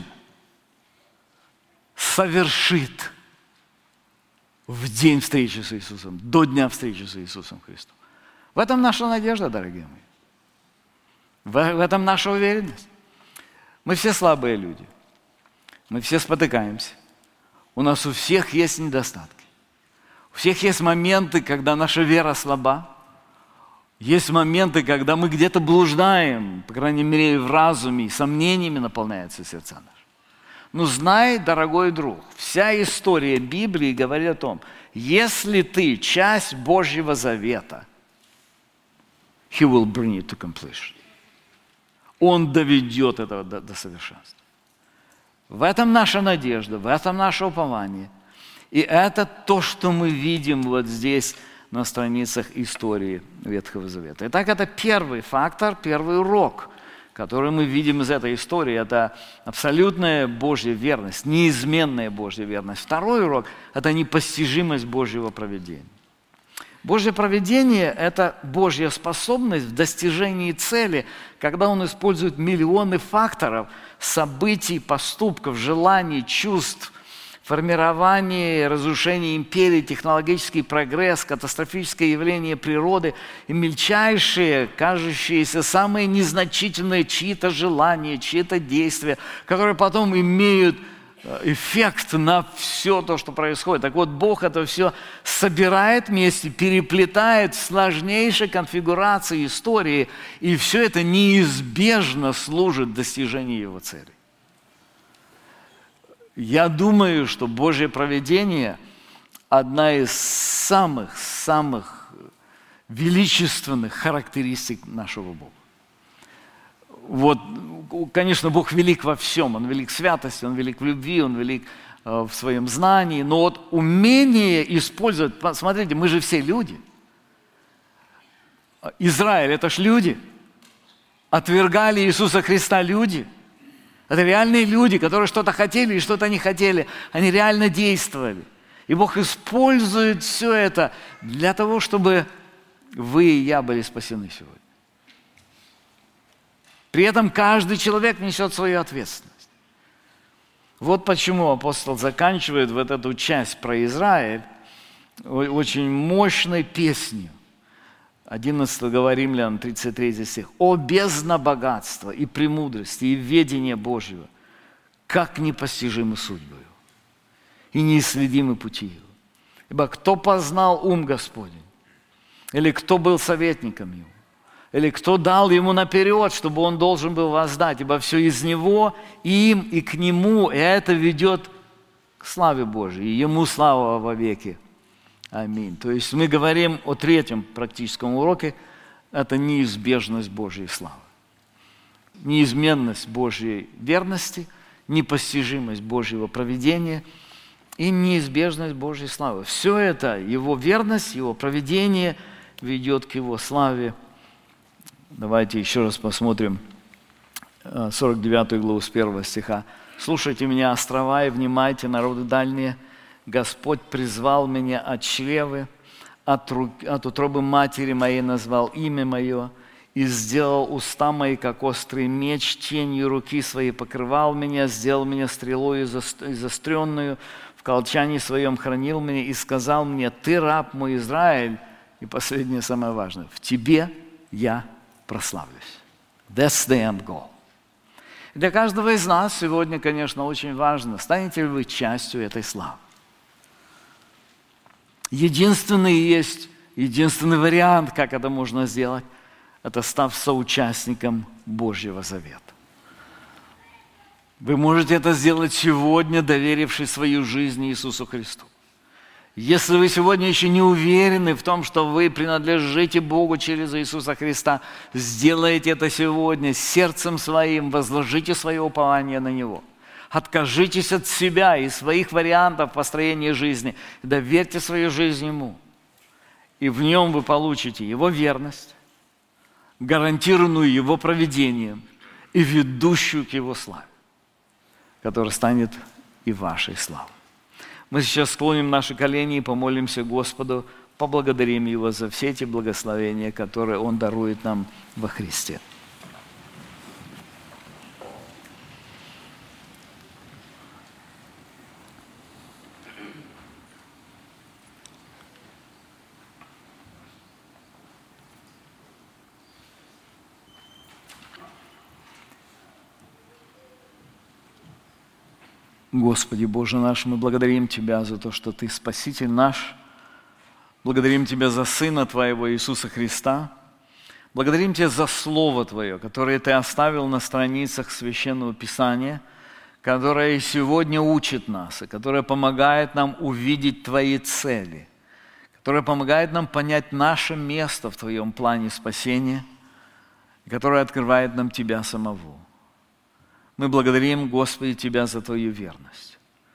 Совершит в день встречи с Иисусом, до дня встречи с Иисусом Христом. В этом наша надежда, дорогие мои. В этом наша уверенность. Мы все слабые люди. Мы все спотыкаемся. У нас у всех есть недостатки. У всех есть моменты, когда наша вера слаба. Есть моменты, когда мы где-то блуждаем, по крайней мере, в разуме, и сомнениями наполняются сердца наши. Но знай, дорогой друг, вся история Библии говорит о том, если ты часть Божьего завета, He will bring it to completion. Он доведет это до, до совершенства. В этом наша надежда, в этом наше упование. И это то, что мы видим вот здесь на страницах истории Ветхого Завета. Итак, это первый фактор, первый урок, который мы видим из этой истории. Это абсолютная Божья верность, неизменная Божья верность. Второй урок – это непостижимость Божьего провидения. Божье провидение – это Божья способность в достижении цели, когда Он использует миллионы факторов, событий, поступков, желаний, чувств, формирование, разрушение империи, технологический прогресс, катастрофическое явление природы и мельчайшие, кажущиеся самые незначительные чьи-то желания, чьи-то действия, которые потом имеют эффект на все то, что происходит. Так вот, Бог это все собирает вместе, переплетает в сложнейшей конфигурации истории, и все это неизбежно служит достижению Его цели. Я думаю, что Божье провидение – одна из самых-самых величественных характеристик нашего Бога. Вот, конечно, Бог велик во всем. Он велик в святости, Он велик в любви, Он велик э, в своем знании. Но вот умение использовать… Смотрите, мы же все люди. Израиль – это ж люди. Отвергали Иисуса Христа люди. Это реальные люди, которые что-то хотели и что-то не хотели. Они реально действовали. И Бог использует все это для того, чтобы вы и я были спасены сегодня. При этом каждый человек несет свою ответственность. Вот почему апостол заканчивает вот эту часть про Израиль очень мощной песней. одиннадцатый глава Римлян, тридцать третий стих. «О бездна богатства и премудрости и ведения Божьего, как непостижимы судьбы Его, и неисследимы пути Его. Ибо кто познал ум Господень, или кто был советником Его, или кто дал Ему наперед, чтобы Он должен был воздать, ибо все из Него, им и к Нему, и это ведет к славе Божией, и Ему слава во веки. Аминь». То есть мы говорим о третьем практическом уроке, это неизбежность Божьей славы. Неизменность Божьей верности, непостижимость Божьего провидения и неизбежность Божьей славы. Все это, Его верность, Его провидение ведет к Его славе. Давайте еще раз посмотрим сорок девятую главу с первого стиха. «Слушайте меня, острова, и внимайте, народы дальние. Господь призвал меня от чревы, от, рук, от утробы матери моей назвал имя мое, и сделал уста мои, как острый меч, тенью руки своей покрывал меня, сделал меня стрелой изостренную, в колчане своем хранил меня и сказал мне: ты раб мой Израиль». И последнее, самое важное: в тебе я прославлюсь. That's the end goal. Для каждого из нас сегодня, конечно, очень важно, станете ли вы частью этой славы. Единственный есть, единственный вариант, как это можно сделать, это став соучастником Божьего завета. Вы можете это сделать сегодня, доверившись свою жизнь Иисусу Христу. Если вы сегодня еще не уверены в том, что вы принадлежите Богу через Иисуса Христа, сделайте это сегодня сердцем своим, возложите свое упование на Него. Откажитесь от себя и своих вариантов построения жизни, доверьте свою жизнь Ему. И в Нем вы получите Его верность, гарантированную Его провидением и ведущую к Его славе, которая станет и вашей славой. Мы сейчас склоним наши колени и помолимся Господу, поблагодарим Его за все эти благословения, которые Он дарует нам во Христе. Господи Боже наш, мы благодарим Тебя за то, что Ты Спаситель наш. Благодарим Тебя за Сына Твоего Иисуса Христа. Благодарим Тебя за Слово Твое, которое Ты оставил на страницах Священного Писания, которое сегодня учит нас, и которое помогает нам увидеть Твои цели, которое помогает нам понять наше место в Твоем плане спасения, и которое открывает нам Тебя самого. Мы благодарим, Господи, Тебя за Твою верность.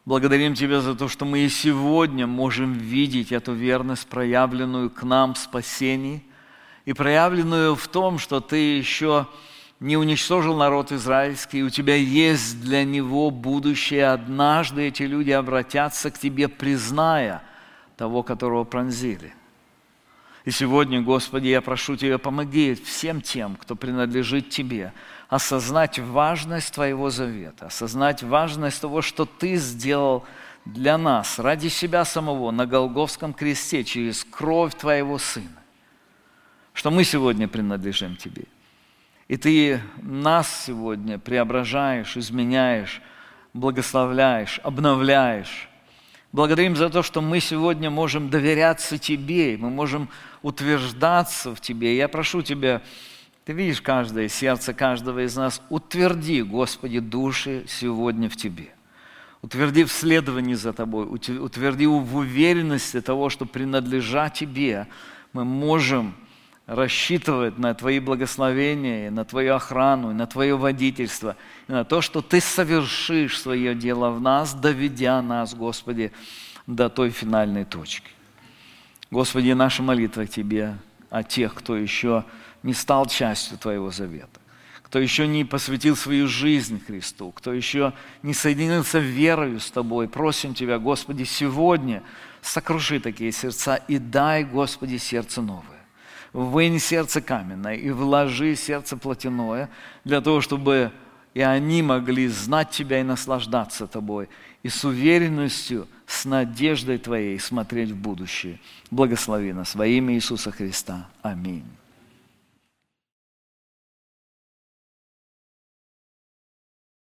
Благодарим Тебя за то, что мы и сегодня можем видеть эту верность, проявленную к нам в спасении, и проявленную в том, что Ты еще не уничтожил народ израильский, и у Тебя есть для него будущее. Однажды эти люди обратятся к Тебе, призная того, которого пронзили. И сегодня, Господи, я прошу Тебя, помоги всем тем, кто принадлежит Тебе, осознать важность Твоего завета, осознать важность того, что Ты сделал для нас, ради себя самого, на Голгофском кресте, через кровь Твоего Сына, что мы сегодня принадлежим Тебе. И Ты нас сегодня преображаешь, изменяешь, благословляешь, обновляешь. Благодарим за то, что мы сегодня можем доверяться Тебе, и мы можем утверждаться в Тебе. Я прошу Тебя, Ты видишь каждое сердце каждого из нас, утверди, Господи, души сегодня в Тебе. Утверди в следовании за Тобой, утверди в уверенности того, что принадлежа Тебе, мы можем рассчитывать на Твои благословения, на Твою охрану, на Твое водительство, и на то, что Ты совершишь свое дело в нас, доведя нас, Господи, до той финальной точки. Господи, наша молитва к Тебе о тех, кто еще не стал частью Твоего завета, кто еще не посвятил свою жизнь Христу, кто еще не соединился верою с Тобой. Просим Тебя, Господи, сегодня сокруши такие сердца и дай, Господи, сердце новое. Вынь сердце каменное и вложи сердце плотяное, для того, чтобы и они могли знать Тебя и наслаждаться Тобой, и с уверенностью, с надеждой Твоей смотреть в будущее. Благослови нас во имя Иисуса Христа. Аминь.